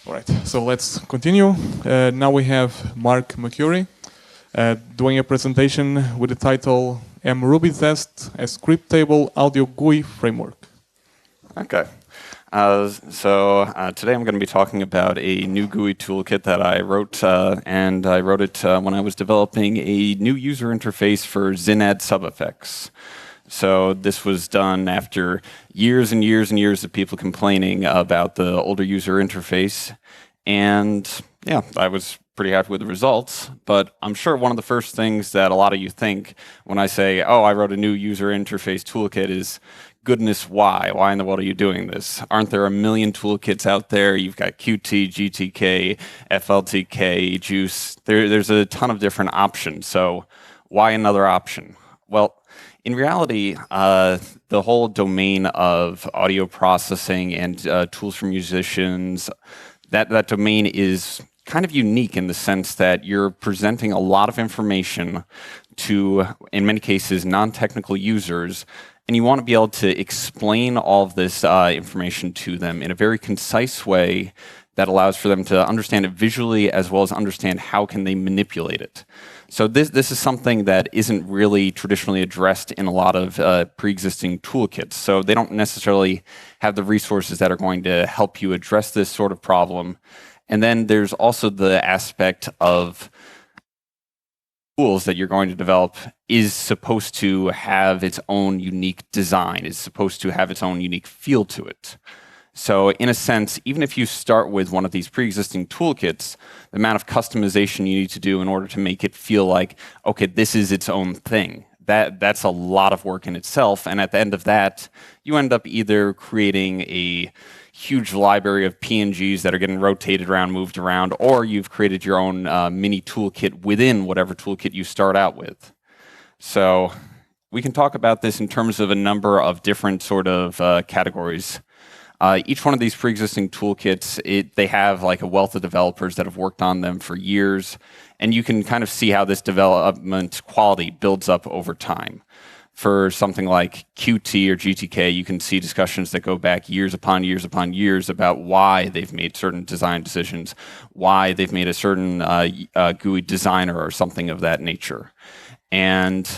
All right, so let's continue. Now we have Mark McCurry doing a presentation with the title mRubyTest, a scriptable audio GUI framework. Okay. Today I'm going to be talking about a new GUI toolkit that I wrote, and I wrote it when I was developing a new user interface for XenAdd SubFX. So this was done after years and years and years of people complaining about the older user interface. And yeah, I was pretty happy with the results. But I'm sure one of the first things that a lot of you think when I say, oh, I wrote a new user interface toolkit is, goodness, why? Why in the world are you doing this? Aren't there a million toolkits out there? You've got Qt, GTK, FLTK, Juice. There's a ton of different options. So why another option? Well, in reality, the whole domain of audio processing and tools for musicians, that domain is kind of unique in the sense that you're presenting a lot of information to, in many cases, non-technical users, and you want to be able to explain all of this information to them in a very concise way that allows for them to understand it visually as well as understand how can they manipulate it. So this is something that isn't really traditionally addressed in a lot of pre-existing toolkits. So they don't necessarily have the resources that are going to help you address this sort of problem. And then there's also the aspect of tools that you're going to develop is supposed to have its own unique design, is supposed to have its own unique feel to it. So in a sense, even if you start with one of these pre-existing toolkits, the amount of customization you need to do in order to make it feel like, okay, this is its own thing, that's a lot of work in itself. And at the end of that, you end up either creating a huge library of PNGs that are getting rotated around, moved around, or you've created your own mini toolkit within whatever toolkit you start out with. So we can talk about this in terms of a number of different sort of categories. Each one of these pre-existing toolkits, they have like a wealth of developers that have worked on them for years, and you can kind of see how this development quality builds up over time. For something like Qt or GTK, you can see discussions that go back years upon years upon years about why they've made certain design decisions, why they've made a certain GUI designer or something of that nature. And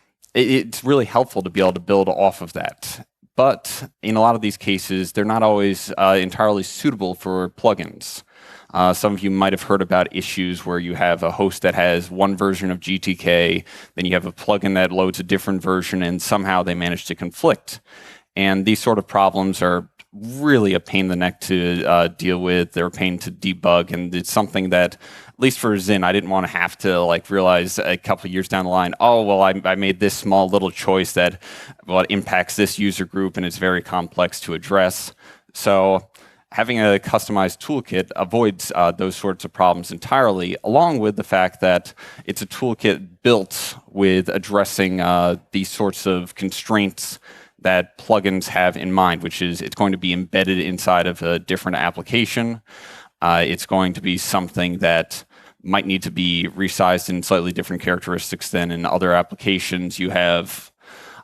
it's really helpful to be able to build off of that. But in a lot of these cases, they're not always entirely suitable for plugins. Some of you might have heard about issues where you have a host that has one version of GTK, then you have a plugin that loads a different version, and somehow they manage to conflict. And these sort of problems are really a pain in the neck to deal with. They're a pain to debug, and it's something that, at least for Xen, I didn't want to have to realize a couple of years down the line, oh, well, I made this small little choice that impacts this user group, and it's very complex to address. So having a customized toolkit avoids those sorts of problems entirely, along with the fact that it's a toolkit built with addressing these sorts of constraints that plugins have in mind, which is it's going to be embedded inside of a different application. It's going to be something that might need to be resized in slightly different characteristics than in other applications. You have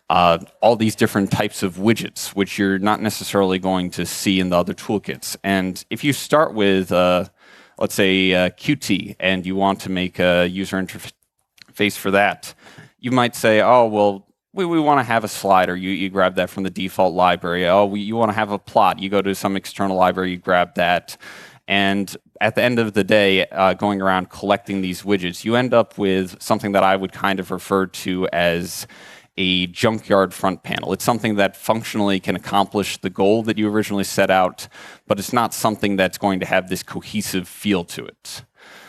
all these different types of widgets, which you're not necessarily going to see in the other toolkits. And if you start with, let's say, Qt, and you want to make a user interface for that, you might say, oh, well, we want to have a slider. You grab that from the default library. Oh, you want to have a plot. You go to some external library, you grab that. And at the end of the day, going around collecting these widgets, you end up with something that I would kind of refer to as a junkyard front panel. It's something that functionally can accomplish the goal that you originally set out, but it's not something that's going to have this cohesive feel to it.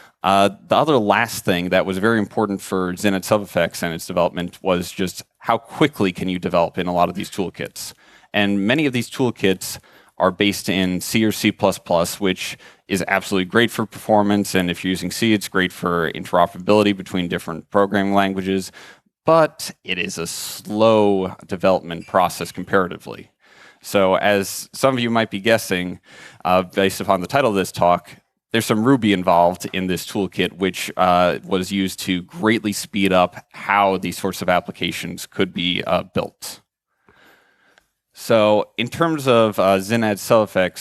The other last thing that was very important for XenAdd SubFX and its development was just how quickly can you develop in a lot of these toolkits. And many of these toolkits are based in C or C++, which is absolutely great for performance. And if you're using C, it's great for interoperability between different programming languages. But it is a slow development process comparatively. So as some of you might be guessing, based upon the title of this talk, there's some Ruby involved in this toolkit, which was used to greatly speed up how these sorts of applications could be built. So in terms of XenAdd SubFX,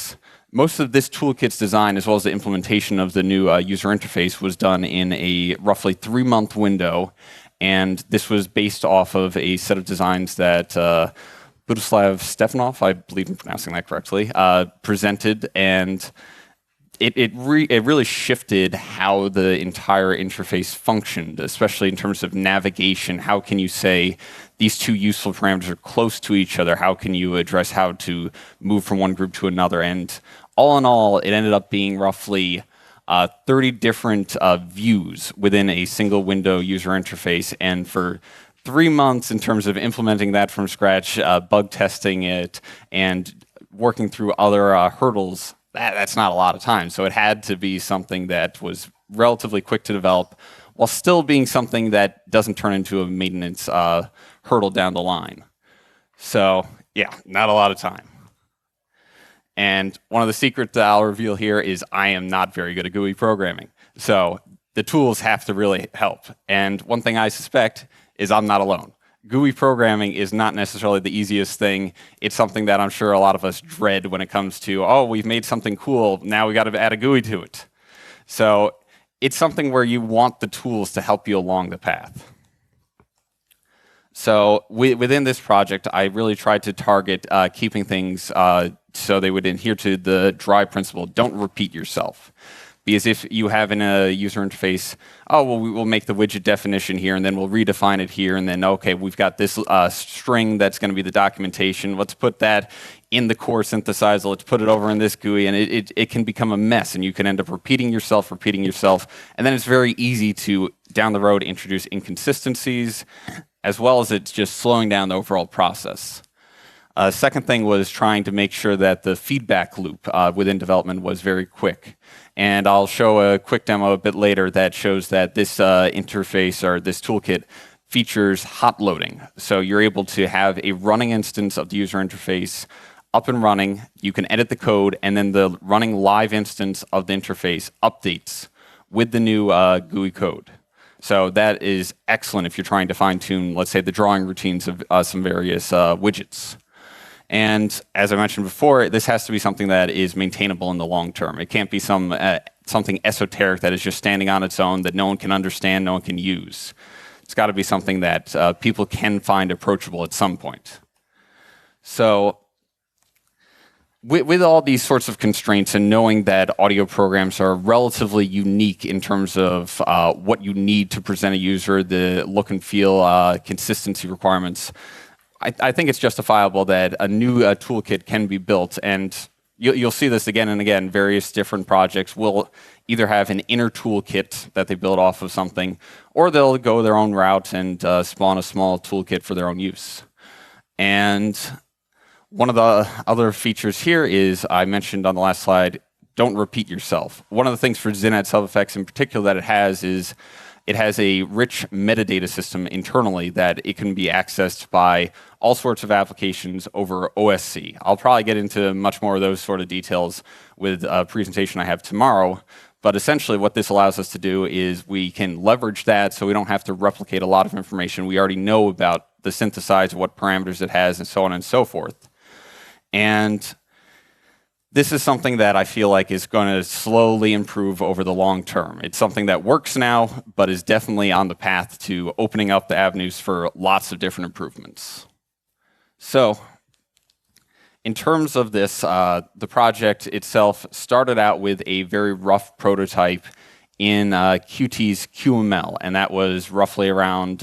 most of this toolkit's design, as well as the implementation of the new user interface, was done in a roughly 3-month window. And this was based off of a set of designs that Budislav Stefanov, I believe I'm pronouncing that correctly, presented. And it really shifted how the entire interface functioned, especially in terms of navigation. How can you say these two useful parameters are close to each other? How can you address how to move from one group to another? And all in all, it ended up being roughly 30 different views within a single window user interface. And for 3 months, in terms of implementing that from scratch, bug testing it, and working through other hurdles, that's not a lot of time. So it had to be something that was relatively quick to develop, while still being something that doesn't turn into a maintenance hurdle down the line. So yeah, not a lot of time. And one of the secrets that I'll reveal here is I am not very good at GUI programming. So the tools have to really help. And one thing I suspect is I'm not alone. GUI programming is not necessarily the easiest thing. It's something that I'm sure a lot of us dread when it comes to, oh, we've made something cool, now we got to add a GUI to it. So it's something where you want the tools to help you along the path. So within this project, I really tried to target keeping things so they would adhere to the DRY principle, don't repeat yourself. Because if you have in a user interface, oh, well, we will make the widget definition here, and then we'll redefine it here, and then, okay, we've got this string that's going to be the documentation. Let's put that in the core synthesizer. Let's put it over in this GUI, and it can become a mess, and you can end up repeating yourself, and then it's very easy to, down the road, introduce inconsistencies, as well as it's just slowing down the overall process. Second thing was trying to make sure that the feedback loop within development was very quick. And I'll show a quick demo a bit later that shows that this interface or this toolkit features hot loading. So you're able to have a running instance of the user interface up and running. You can edit the code, and then the running live instance of the interface updates with the new GUI code. So that is excellent if you're trying to fine-tune, let's say, the drawing routines of some various widgets. And as I mentioned before, this has to be something that is maintainable in the long term. It can't be something esoteric that is just standing on its own that no one can understand, no one can use. It's got to be something that people can find approachable at some point. So with all these sorts of constraints and knowing that audio programs are relatively unique in terms of what you need to present a user, the look and feel, consistency requirements, I think it's justifiable that a new toolkit can be built, and you'll see this again and again. Various different projects will either have an inner toolkit that they build off of something, or they'll go their own route and spawn a small toolkit for their own use. And one of the other features here is, I mentioned on the last slide, don't repeat yourself. One of the things for XenAdd SubFX in particular that it has is it has a rich metadata system internally that it can be accessed by all sorts of applications over OSC. I'll probably get into much more of those sort of details with a presentation I have tomorrow. But essentially what this allows us to do is we can leverage that so we don't have to replicate a lot of information. We already know about the synthesizer, what parameters it has, and so on and so forth. And this is something that I feel like is going to slowly improve over the long term. It's something that works now, but is definitely on the path to opening up the avenues for lots of different improvements. So in terms of this, the project itself started out with a very rough prototype in Qt's QML, and that was roughly around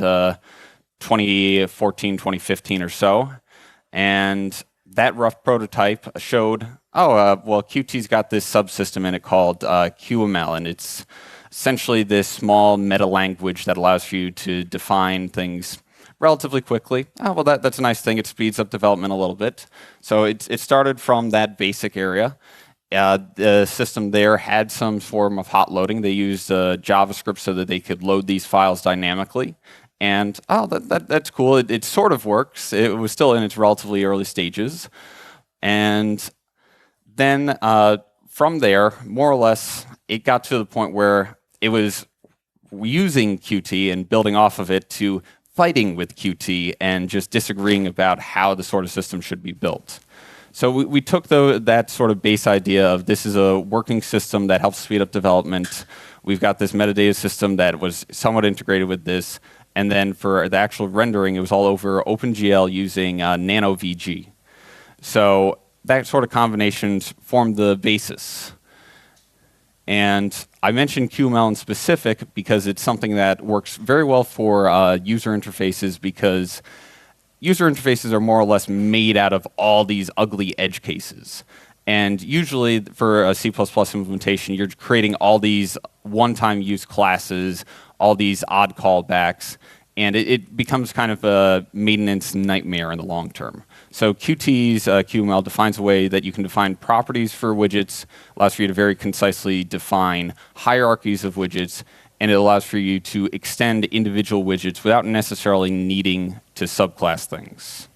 2014, 2015 or so. And that rough prototype showed, well, Qt's got this subsystem in it called QML, and it's essentially this small meta language that allows you to define things relatively quickly. Well, that's a nice thing. It speeds up development a little bit. So it started from that basic area. The system there had some form of hot loading. They used JavaScript so that they could load these files dynamically. And that's cool. It sort of works. It was still in its relatively early stages. And then from there, more or less, it got to the point where it was using Qt and building off of it to fighting with Qt and just disagreeing about how the sort of system should be built. So we took that sort of base idea of this is a working system that helps speed up development. We've got this metadata system that was somewhat integrated with this. And then for the actual rendering, it was all over OpenGL using NanoVG. So that sort of combination formed the basis. And I mentioned QML in specific because it's something that works very well for user interfaces, because user interfaces are more or less made out of all these ugly edge cases. And usually for a C++ implementation, you're creating all these one-time use classes, all these odd callbacks, and it becomes kind of a maintenance nightmare in the long term. So Qt's QML defines a way that you can define properties for widgets, allows for you to very concisely define hierarchies of widgets, and it allows for you to extend individual widgets without necessarily needing to subclass things.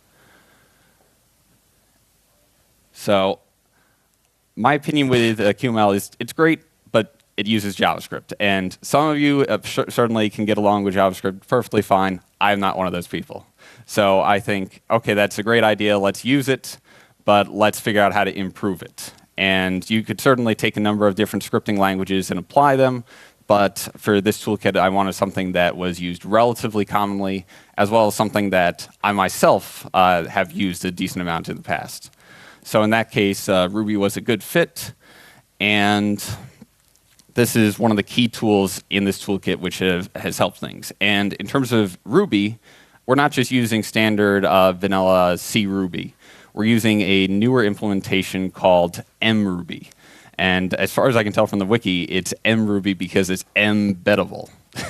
So my opinion with QML is it's great, but it uses JavaScript. And some of you certainly can get along with JavaScript perfectly fine. I'm not one of those people. So I think, okay, that's a great idea. Let's use it, but let's figure out how to improve it. And you could certainly take a number of different scripting languages and apply them. But for this toolkit, I wanted something that was used relatively commonly, as well as something that I myself have used a decent amount in the past. So in that case, Ruby was a good fit. And this is one of the key tools in this toolkit which has helped things. And in terms of Ruby, we're not just using standard vanilla C Ruby. We're using a newer implementation called mRuby. And as far as I can tell from the wiki, it's mRuby because it's embeddable.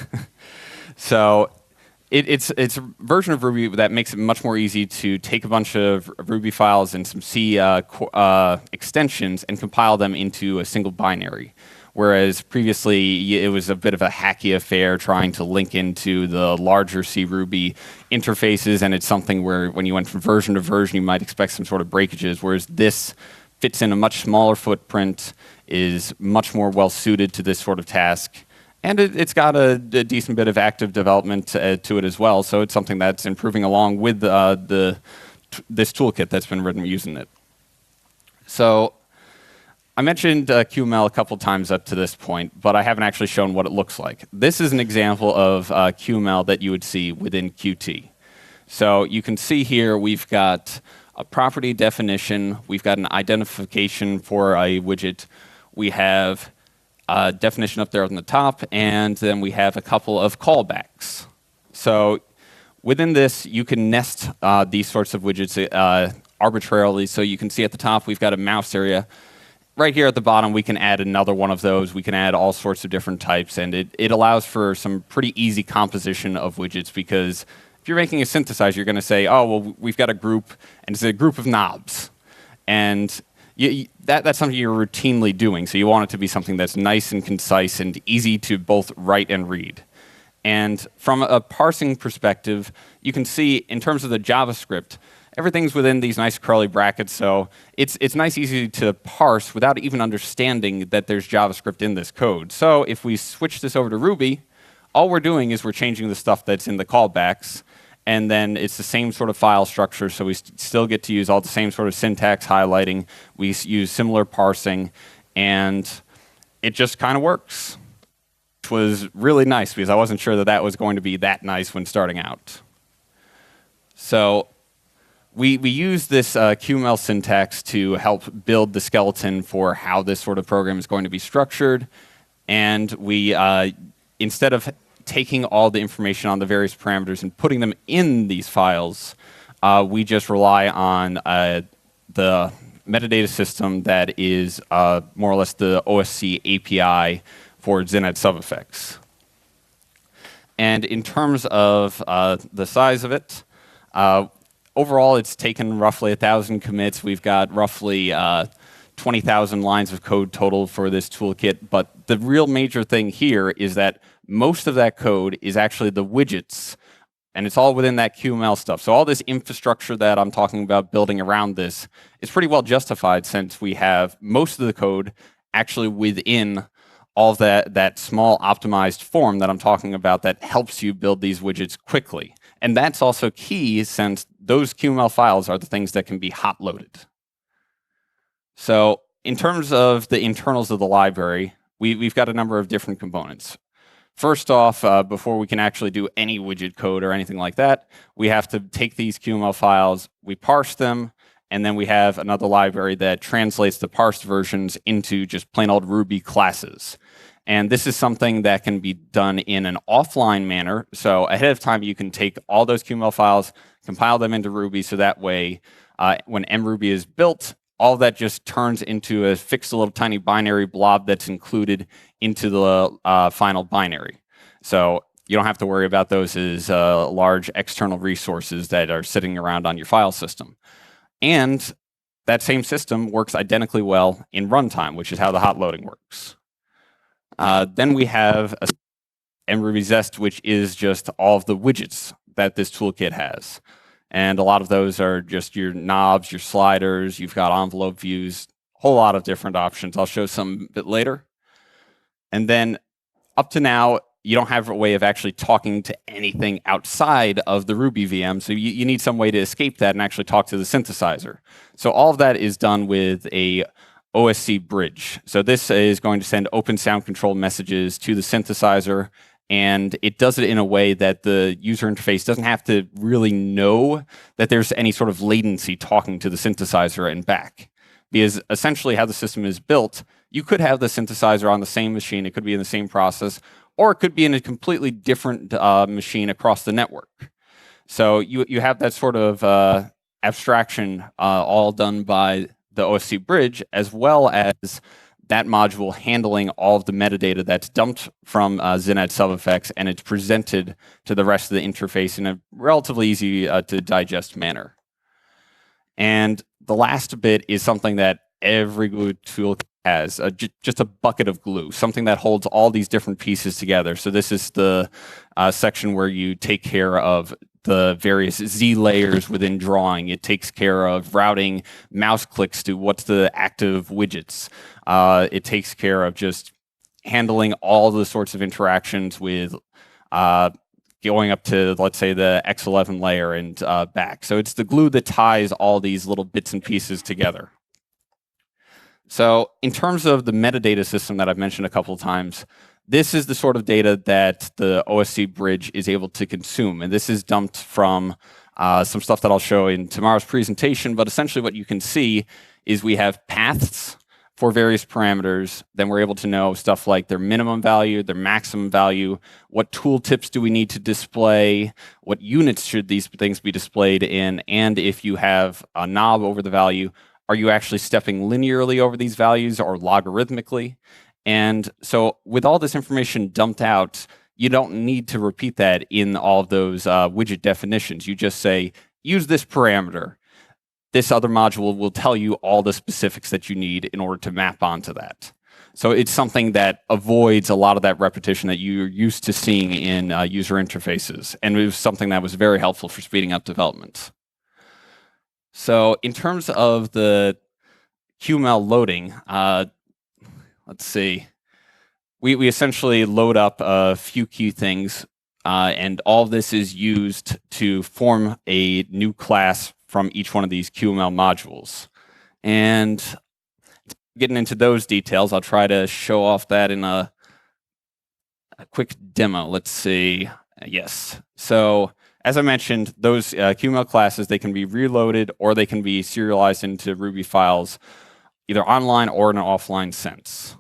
So it's a version of Ruby that makes it much more easy to take a bunch of Ruby files and some C extensions and compile them into a single binary. Whereas previously, it was a bit of a hacky affair trying to link into the larger C Ruby interfaces, and it's something where when you went from version to version, you might expect some sort of breakages, whereas this fits in a much smaller footprint, is much more well-suited to this sort of task, and it's got a decent bit of active development to it as well, so it's something that's improving along with this toolkit that's been written using it. So I mentioned QML a couple times up to this point, but I haven't actually shown what it looks like. This is an example of QML that you would see within Qt. So you can see here we've got a property definition, we've got an identification for a widget, we have a definition up there on the top, and then we have a couple of callbacks. So within this, you can nest these sorts of widgets arbitrarily. So you can see at the top we've got a mouse area. Right here at the bottom, we can add another one of those. We can add all sorts of different types, and it allows for some pretty easy composition of widgets, because if you're making a synthesizer, you're going to say, oh, well, we've got a group, and it's a group of knobs. And that's something you're routinely doing, so you want it to be something that's nice and concise and easy to both write and read. And from a parsing perspective, you can see in terms of the JavaScript, everything's within these nice curly brackets, so it's nice, easy to parse without even understanding that there's JavaScript in this code. So if we switch this over to Ruby, all we're doing is we're changing the stuff that's in the callbacks, and then it's the same sort of file structure, so we still get to use all the same sort of syntax highlighting. We use similar parsing, and it just kind of works. Which was really nice, because I wasn't sure that that was going to be that nice when starting out. So we use this QML syntax to help build the skeleton for how this sort of program is going to be structured. And we, instead of taking all the information on the various parameters and putting them in these files, we just rely on the metadata system that is more or less the OSC API for XenEd subeffects. And in terms of the size of it, overall, it's taken roughly 1,000 commits. We've got roughly 20,000 lines of code total for this toolkit. But the real major thing here is that most of that code is actually the widgets, and it's all within that QML stuff. So all this infrastructure that I'm talking about building around this is pretty well justified, since we have most of the code actually within all of that small optimized form that I'm talking about that helps you build these widgets quickly. And that's also key, since those QML files are the things that can be hot loaded. So in terms of the internals of the library, we've got a number of different components. First off, before we can actually do any widget code or anything like that, we have to take these QML files, we parse them, and then we have another library that translates the parsed versions into just plain old Ruby classes. And this is something that can be done in an offline manner. So ahead of time, you can take all those QML files, compile them into Ruby, so that way, when mruby is built, all that just turns into a fixed little tiny binary blob that's included into the final binary. So you don't have to worry about those as large external resources that are sitting around on your file system. And that same system works identically well in runtime, which is how the hot loading works. Then we have mruby Zest, which is just all of the widgets that this toolkit has. And a lot of those are just your knobs, your sliders, you've got envelope views, a whole lot of different options. I'll show some a bit later. And then up to now, you don't have a way of actually talking to anything outside of the Ruby VM, so you need some way to escape that and actually talk to the synthesizer. So all of that is done with a OSC bridge. So this is going to send open sound control messages to the synthesizer, and it does it in a way that the user interface doesn't have to really know that there's any sort of latency talking to the synthesizer and back. Because essentially how the system is built, you could have the synthesizer on the same machine, it could be in the same process, or it could be in a completely different machine across the network. So you have that sort of abstraction all done by the OSC bridge, as well as that module handling all of the metadata that's dumped from XenEd SubFX, and it's presented to the rest of the interface in a relatively easy to digest manner. And the last bit is something that every glue tool has, just a bucket of glue, something that holds all these different pieces together. So this is the section where you take care of the various Z layers within drawing. It takes care of routing mouse clicks to what's the active widgets. It takes care of just handling all the sorts of interactions with going up to, let's say, the X11 layer and back. So it's the glue that ties all these little bits and pieces together. So in terms of the metadata system that I've mentioned a couple of times, this is the sort of data that the OSC bridge is able to consume. And this is dumped from some stuff that I'll show in tomorrow's presentation. But essentially what you can see is we have paths for various parameters. Then we're able to know stuff like their minimum value, their maximum value, what tooltips do we need to display, what units should these things be displayed in, and if you have a knob over the value, are you actually stepping linearly over these values or logarithmically? And so with all this information dumped out, you don't need to repeat that in all of those widget definitions. You just say, use this parameter. This other module will tell you all the specifics that you need in order to map onto that. So it's something that avoids a lot of that repetition that you're used to seeing in user interfaces. And it was something that was very helpful for speeding up development. So in terms of the QML loading, let's see. We essentially load up a few key things, and all of this is used to form a new class from each one of these QML modules. And getting into those details, I'll try to show off that in a quick demo. Let's see. Yes. So as I mentioned, those QML classes, they can be reloaded or they can be serialized into Ruby files, either online or in an offline sense.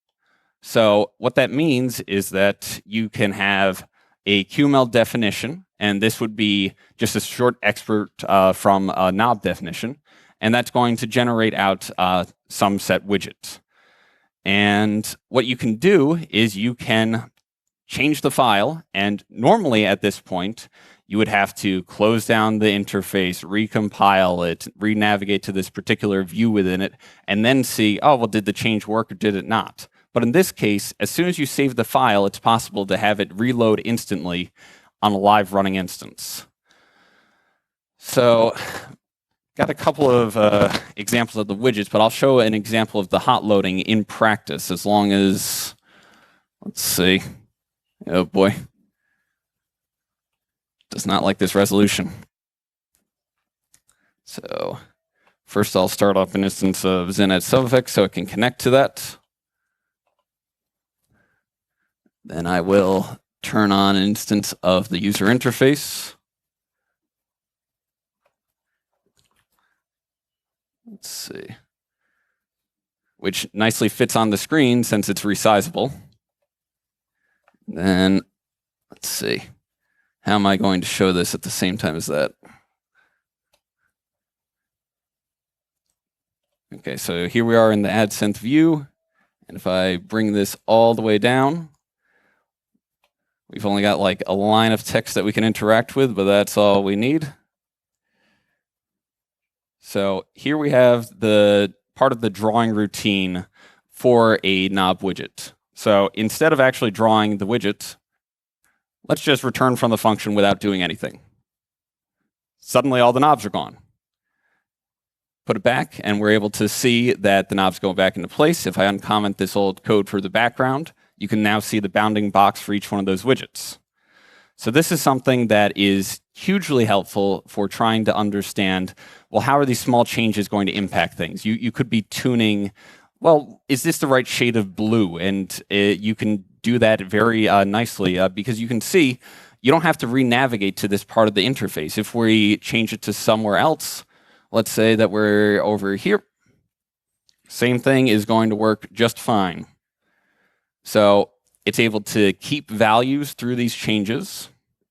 So what that means is that you can have a QML definition, and this would be just a short export from a knob definition, and that's going to generate out some set widgets. And what you can do is you can change the file, and normally at this point, you would have to close down the interface, recompile it, re-navigate to this particular view within it, and then see, oh, well, did the change work or did it not? But in this case, as soon as you save the file, it's possible to have it reload instantly on a live running instance. So, got a couple of examples of the widgets, but I'll show an example of the hot loading in practice as long as, let's see, oh boy. Does not like this resolution. So First, I'll start up an instance of XenEd SubFX so it can connect to that. Then I will turn on an instance of the user interface. Let's see. Which nicely fits on the screen since it's resizable. Then, let's see. How am I going to show this at the same time as that? Okay, so here we are in the AdSense view. And if I bring this all the way down, we've only got like a line of text that we can interact with, but that's all we need. So here we have the part of the drawing routine for a knob widget. So instead of actually drawing the widget, let's just return from the function without doing anything. Suddenly all the knobs are gone. Put it back, and we're able to see that the knobs go back into place. If I uncomment this old code for the background, you can now see the bounding box for each one of those widgets. So this is something that is hugely helpful for trying to understand, well, how are these small changes going to impact things? You could be tuning, well, is this the right shade of blue? And you can do that very nicely because you can see you don't have to re-navigate to this part of the interface. If we change it to somewhere else, let's say that we're over here, same thing is going to work just fine. So it's able to keep values through these changes.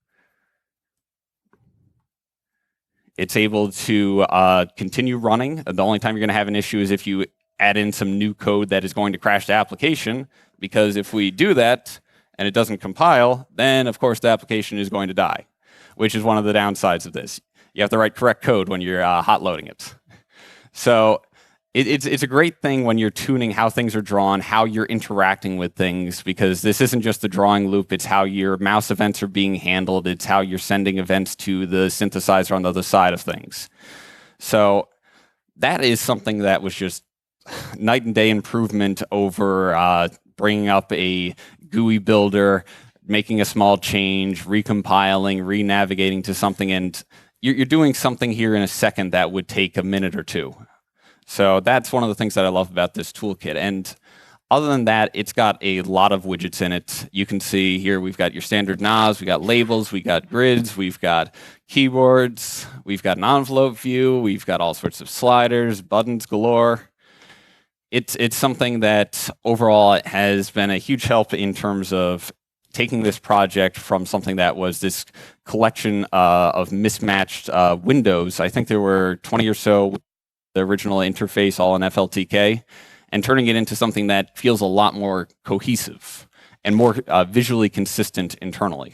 It's able to continue running. The only time you're going to have an issue is if you add in some new code that is going to crash the application, because if we do that and it doesn't compile, then of course the application is going to die, which is one of the downsides of this. You have to write correct code when you're hot loading it. So it's a great thing when you're tuning how things are drawn, how you're interacting with things, because this isn't just the drawing loop, it's how your mouse events are being handled, it's how you're sending events to the synthesizer on the other side of things. So that is something that was just night and day improvement over bringing up a GUI builder, making a small change, recompiling, re-navigating to something, and you're doing something here in a second that would take a minute or two. So that's one of the things that I love about this toolkit. And other than that, it's got a lot of widgets in it. You can see here we've got your standard knobs, we've got labels, we've got grids, we've got keyboards, we've got an envelope view, we've got all sorts of sliders, buttons galore. It's something that overall has been a huge help in terms of taking this project from something that was this collection of mismatched windows. I think there were 20 or so, the original interface all in FLTK, and turning it into something that feels a lot more cohesive and more visually consistent internally.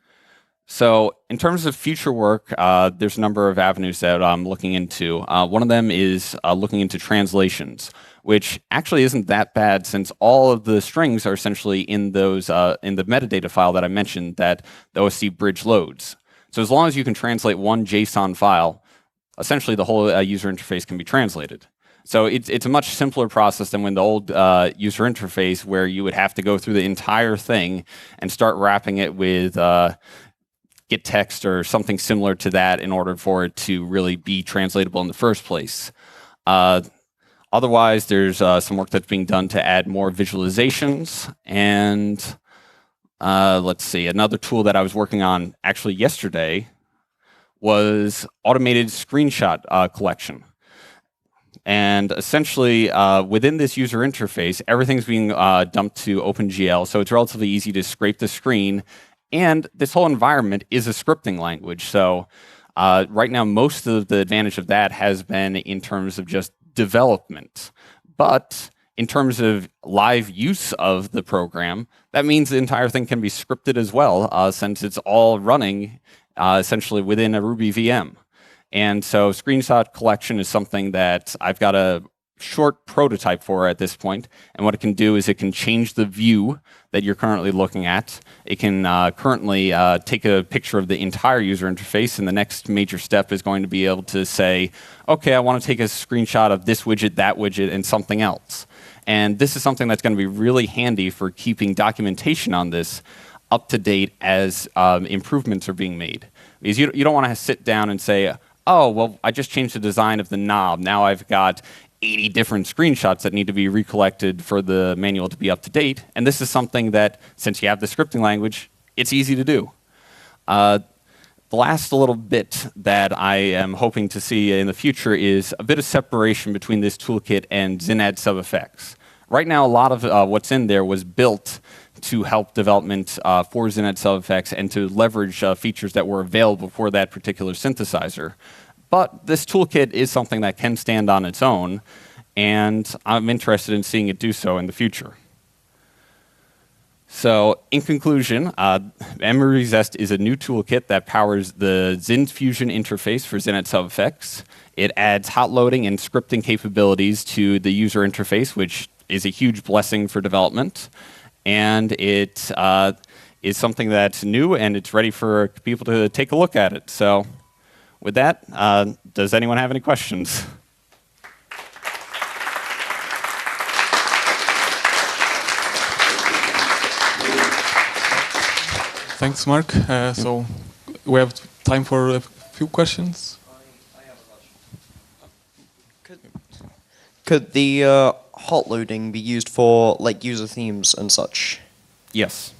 So in terms of future work, there's a number of avenues that I'm looking into. One of them is looking into translations, which actually isn't that bad since all of the strings are essentially in those in the metadata file that I mentioned that the OSC bridge loads. So as long as you can translate one JSON file, essentially the whole user interface can be translated. So it's a much simpler process than when the old user interface where you would have to go through the entire thing and start wrapping it with get text or something similar to that in order for it to really be translatable in the first place. Otherwise, there's some work that's being done to add more visualizations. And let's see, another tool that I was working on actually yesterday was automated screenshot collection. And essentially, within this user interface, everything's being dumped to OpenGL, so it's relatively easy to scrape the screen. And this whole environment is a scripting language. So right now, most of the advantage of that has been in terms of just development. But in terms of live use of the program, that means the entire thing can be scripted as well, since it's all running essentially within a Ruby VM. And so screenshot collection is something that I've got a short prototype for at this point. And what it can do is it can change the view that you're currently looking at. It can currently take a picture of the entire user interface, and the next major step is going to be able to say, okay, I want to take a screenshot of this widget, that widget, and something else. And this is something that's going to be really handy for keeping documentation on this up to date as improvements are being made. Because you don't want to sit down and say, oh, well, I just changed the design of the knob. Now I've got 80 different screenshots that need to be recollected for the manual to be up to date. And this is something that, since you have the scripting language, it's easy to do. The last little bit that I am hoping to see in the future is a bit of separation between this toolkit and XenAdd SubFX. Right now, a lot of what's in there was built to help development for XenAdd SubFX and to leverage features that were available for that particular synthesizer. But this toolkit is something that can stand on its own, and I'm interested in seeing it do so in the future. So, in conclusion, Memory Zest is a new toolkit that powers the XenFusion interface for XenAdd SubFX. It adds hot loading and scripting capabilities to the user interface, which is a huge blessing for development. And it is something that's new, and it's ready for people to take a look at it. So, with that, does anyone have any questions? Thanks, Mark. So we have time for a few questions. I have a question. Could the hot loading be used for like user themes and such? Yes.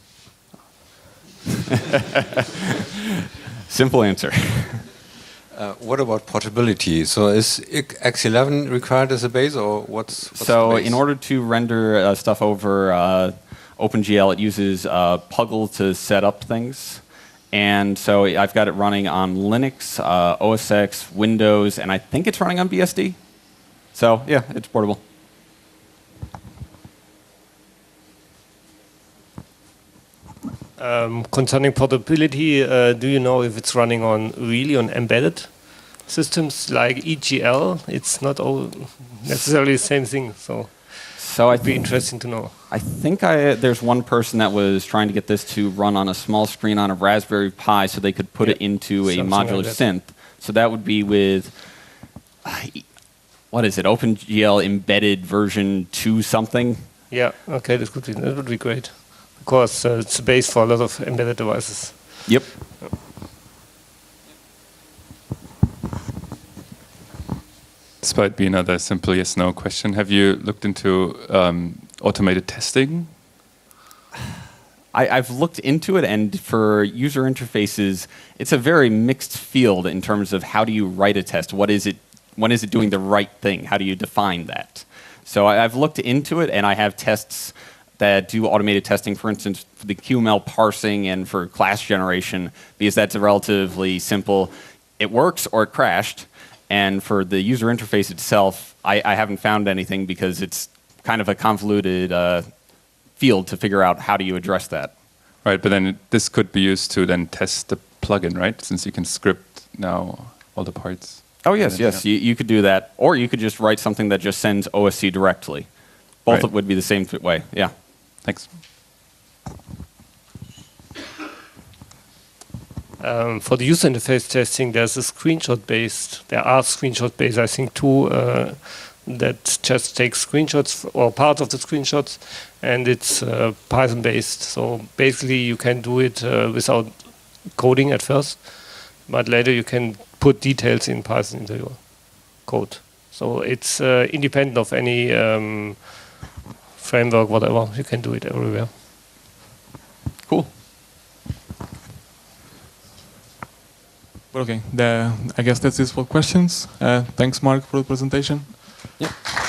Simple answer. What about portability? So is X11 required as a base, or what's So the base? in order to render stuff over OpenGL, it uses Puggle to set up things. And so I've got it running on Linux, OS X, Windows, and I think it's running on BSD. So yeah, it's portable. Concerning portability, do you know if it's running really on embedded systems like EGL? It's not all necessarily the same thing, so it'd be interesting to know. I think there's one person that was trying to get this to run on a small screen on a Raspberry Pi so they could put it into a Something modular like that. synth. So that would be with, what is it, OpenGL embedded version 2 something? Yeah, okay, that would be great. Of course, it's the base for a lot of embedded devices. Yep. This might be another simple yes/no question. Have you looked into automated testing? I've looked into it, and for user interfaces, it's a very mixed field in terms of how do you write a test? When is it doing the right thing? How do you define that? So I've looked into it, and I have tests that do automated testing, for instance, for the QML parsing and for class generation, because that's a relatively simple, it works or it crashed. And for the user interface itself, I haven't found anything because it's kind of a convoluted field to figure out how do you address that. Right, but then this could be used to then test the plugin, right? Since you can script now all the parts. Oh, yes, yes, you could do that. Or you could just write something that just sends OSC directly. Both Right. would be the same way, yeah. Thanks. For the user interface testing, there are screenshot-based, I think, two that just takes screenshots or part of the screenshots, and it's Python-based. So basically, you can do it without coding at first, but later you can put details in Python into your code. So it's independent of any framework, whatever. You can do it everywhere. Cool. But okay, I guess that's it for questions. Thanks, Mark, for the presentation. Yep.